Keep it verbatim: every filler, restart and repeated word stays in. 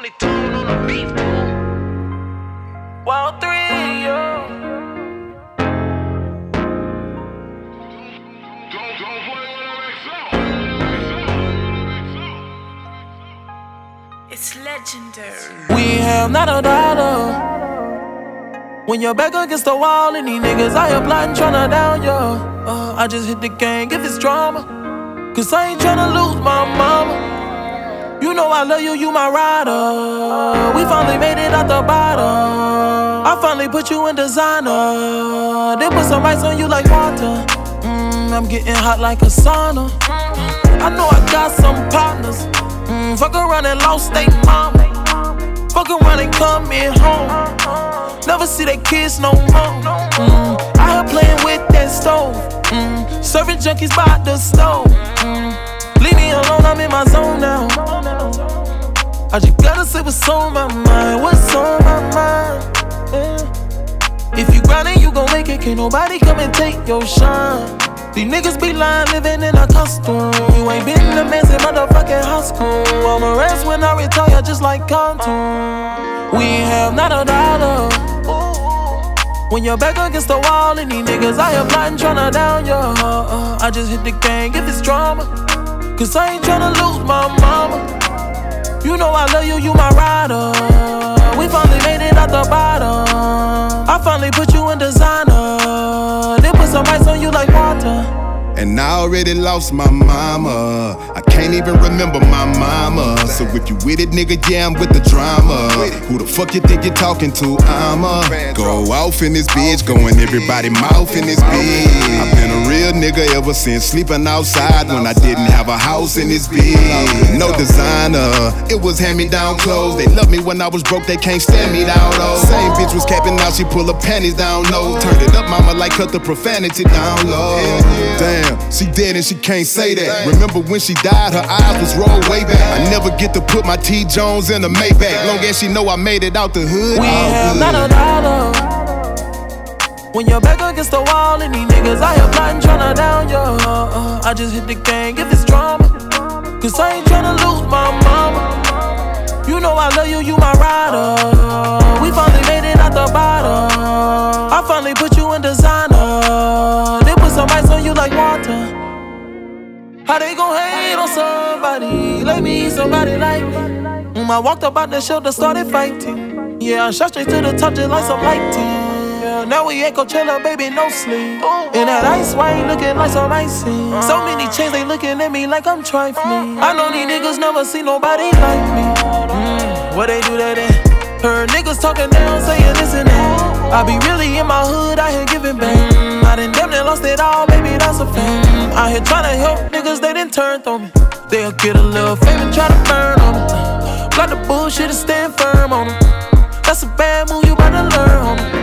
twenty-two on the beat, fool. Wild three, yo. Don't, don't play with M X L. It's legendary. We have not a dollar. When you're back against the wall and these niggas out here plotting tryna down you, uh, I just hit the gang if it's drama, cause I ain't tryna lose my mama. You know I love you, you my rider. We finally made it out the bottom. I finally put you in designer. They put some ice on you like water. mm, I'm getting hot like a sauna. I know I got some partners. mm, Fuck around and lost they mama. Fuck around and come in home. Never see their kids no more. Mm, I here playing with that stove. Mm, serving junkies by the stove. Mm, leave me alone, I'm in my zone now. I just gotta say what's on my mind. What's on my mind? Yeah. If you grindin', you gon' make it. Can't nobody come and take your shine. These niggas be lying, living in a costume. You ain't been the man since motherfucking high school. I'ma rest when I retire, just like Cartoon. We have not a dollar. When you're back against the wall and these niggas out here plotting tryna down you, uh, I just hit the gang if it's drama, cause I ain't tryna lose my mama. You know I love you, you my rider. We finally made it out the bottom. I finally put you in designer. They put some ice on you like water. And I already lost my mama. I can't even remember my mama. So if you with it, nigga, yeah, I'm with the drama. Who the fuck you think you're talking to? I'ma go off in this bitch, going everybody mouth in this bitch. I've been a real nigga ever since sleeping outside when I didn't have a house in this bitch. No designer, it was hand-me-down clothes. They loved me when I was broke, they can't stand me down low. Same bitch was capping out, she pull her panties down low. Turned it up, mama, like cut the profanity down low. Damn. She dead and she can't say that. Remember when she died, her eyes was rolled way back. I never get to put my T Jones in a Maybach. Long as she know I made it out the hood. We have not a dollar. When you're back against the wall and these niggas out here plotting tryna down you, uh, I just hit the gang if it's drama, cause I ain't tryna lose my mama. You know I love you, you my rider. We finally made it out the bottom. I finally put you in designer. They put some ice on you like water. How they gon' hate on somebody? Let me eat somebody like me. Mm, I walked up out the shelter, started fighting. Yeah, I shot straight to the top just like some lighting. Yeah, now we at Coachella, baby, no sleep. And that ice wine looking like some icing. So many chains, they looking at me like I'm trifling. I know these niggas never see nobody like me. Mm, what they do that at? Heard niggas talking down, saying this and that. I be really in my hood, I here giving back. Mm, I done damn near lost it all, baby, that's a fact. Mm, I here tryna help niggas, they done turned on me. They'll get a little fame and try to burn on me. Block the bullshit and stand firm on them. That's a bad move, you better learn on me.